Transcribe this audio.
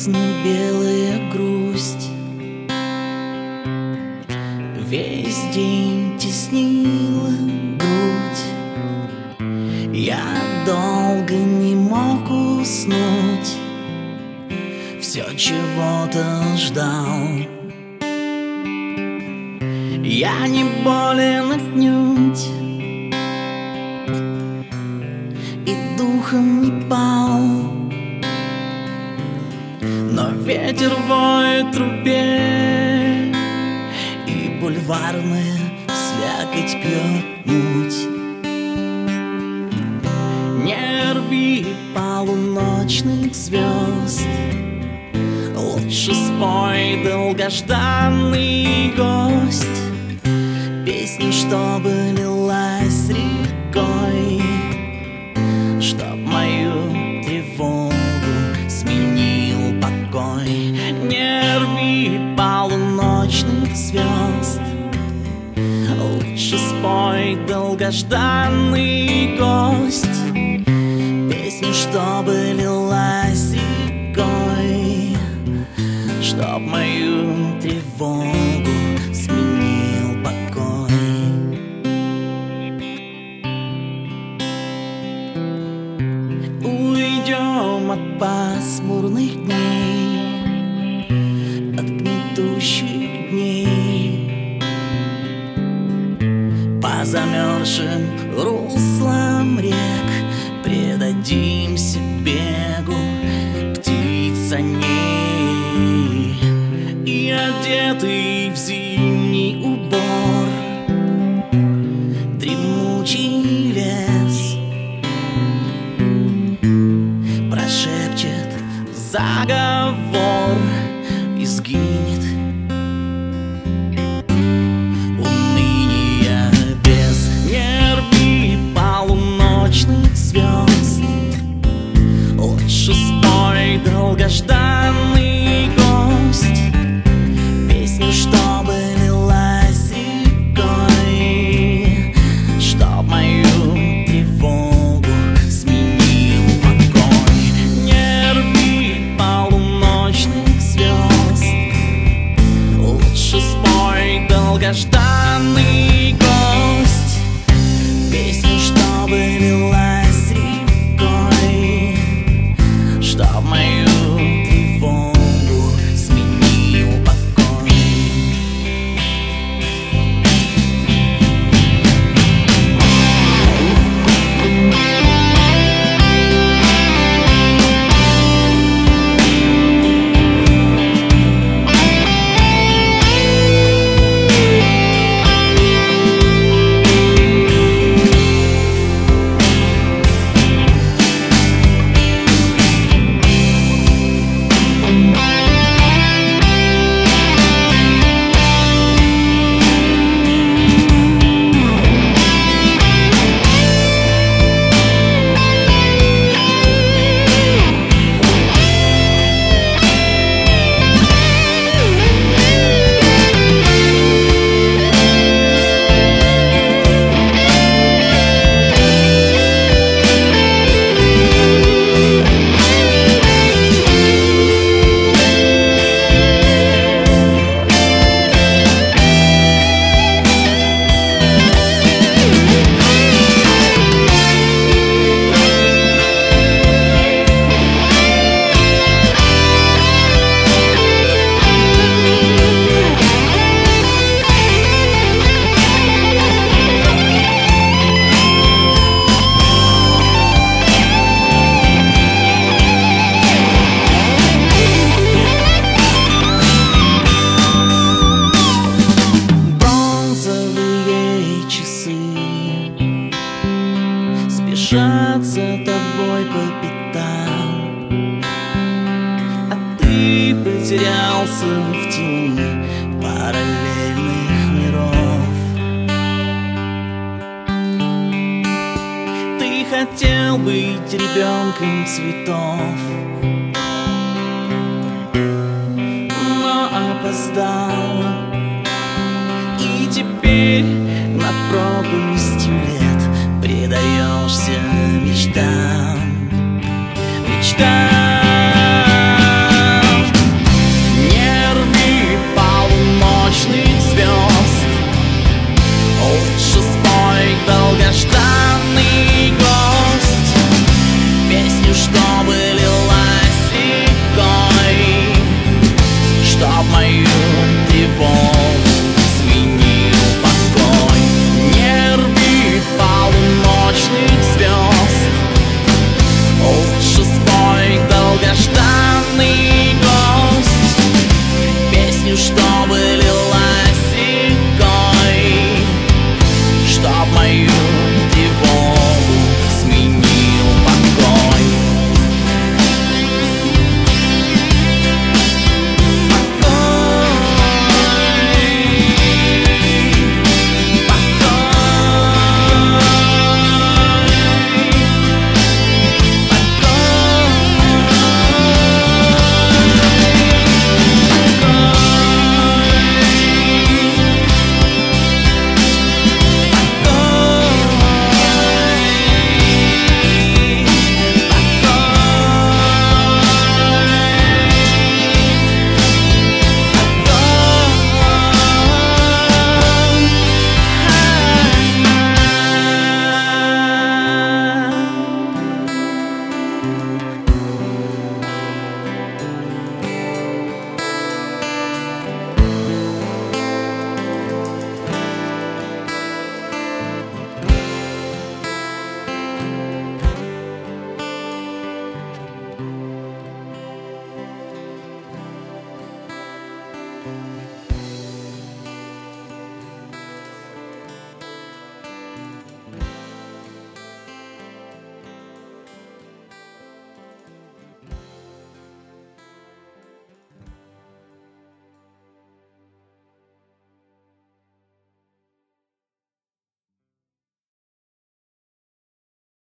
грязно-белая грусть весь день теснила грудь. Я долго не мог уснуть, все чего-то ждал. Я не болен отнюдь и духом не пал, но ветер воет в трубе, и бульварная слякоть пьет муть. Не рви полуночных звезд, лучше спой, долгожданный гость, песню, чтобы лилась рекой, чтоб мою тревогу сменил покой. Не рви полуночных звезд, лучше спой, долгожданный гость, песню, чтобы лилась рекой, чтоб мою тревогу сменил покой. Уйдем от пасмурных дней, от гнетущих дней, по замерзшим руслам рек предадимся бегу птиц огней. И одетый в зимний убор дремучий лес прошепчет заговор и сгинет уныние без. Не рви полуночных звезд, лучше спой, долгожданный гость, песню, чтобы лилась рекой, чтоб мою тревогу сменил покой. Не рви полуночных звезд, лучше спой, долгожданный гость, песню, чтобы лилась рекой, чтоб мою тревогу сменил покой. Спешат за тобой по пятам, а ты потерялся в тени параллельных миров. Ты хотел быть ребенком цветов, но опоздал, и теперь над пропастью лет предаешься мечтам, мечтам.